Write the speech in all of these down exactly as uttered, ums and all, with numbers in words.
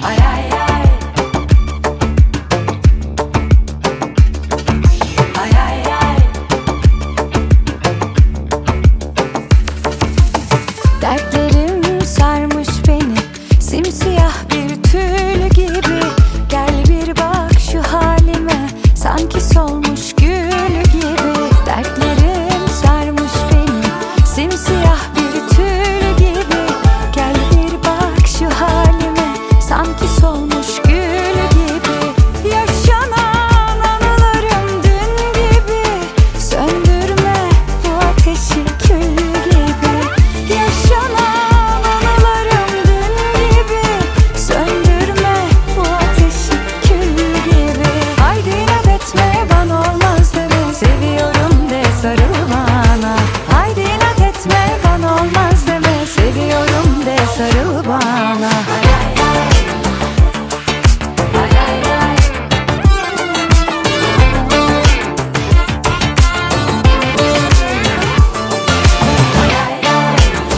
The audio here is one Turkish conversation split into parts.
Ay ay ay. Ay ay ay. Dertlerim sarmış beni, simsiyah bir tül gibi. Gel bir bak şu halime, sanki solmuş gül gibi. Dertlerim sarmış beni, simsiyah bir tül gibi. Gel bir bak şu halime, sanki solmuş gül gibi. Yaşanan anılarım dün gibi, söndürme bu ateşi kül gibi. Yaşanan anılarım dün gibi, söndürme bu ateşi kül gibi. Haydi inat etme, bana olmaz deme, seviyorum de sarıl bana. Haydi inat etme, bana olmaz deme, seviyorum de sarıl bana. Ay ay ay. Ay ay ay. Ay ay ay.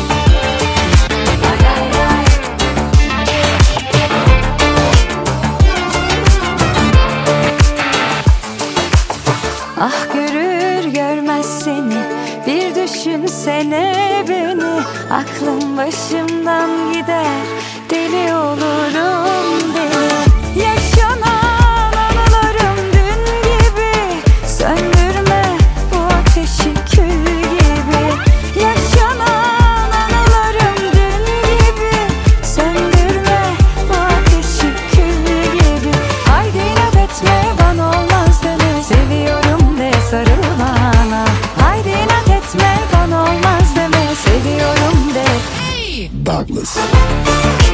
Ay ay ay. Ah görür görmez seni, bir düşünsene beni. Aklım başımdan gider, deli olurum deli. Yaşanan anılarım dün gibi, söndürme bu ateşi kül gibi. Yaşanan anılarım dün gibi, söndürme bu ateşi kül gibi. Haydi inat etme, bana olmaz deme, seviyorum de sarıl bana. Haydi inat etme, bana olmaz deme, seviyorum de. Douglas.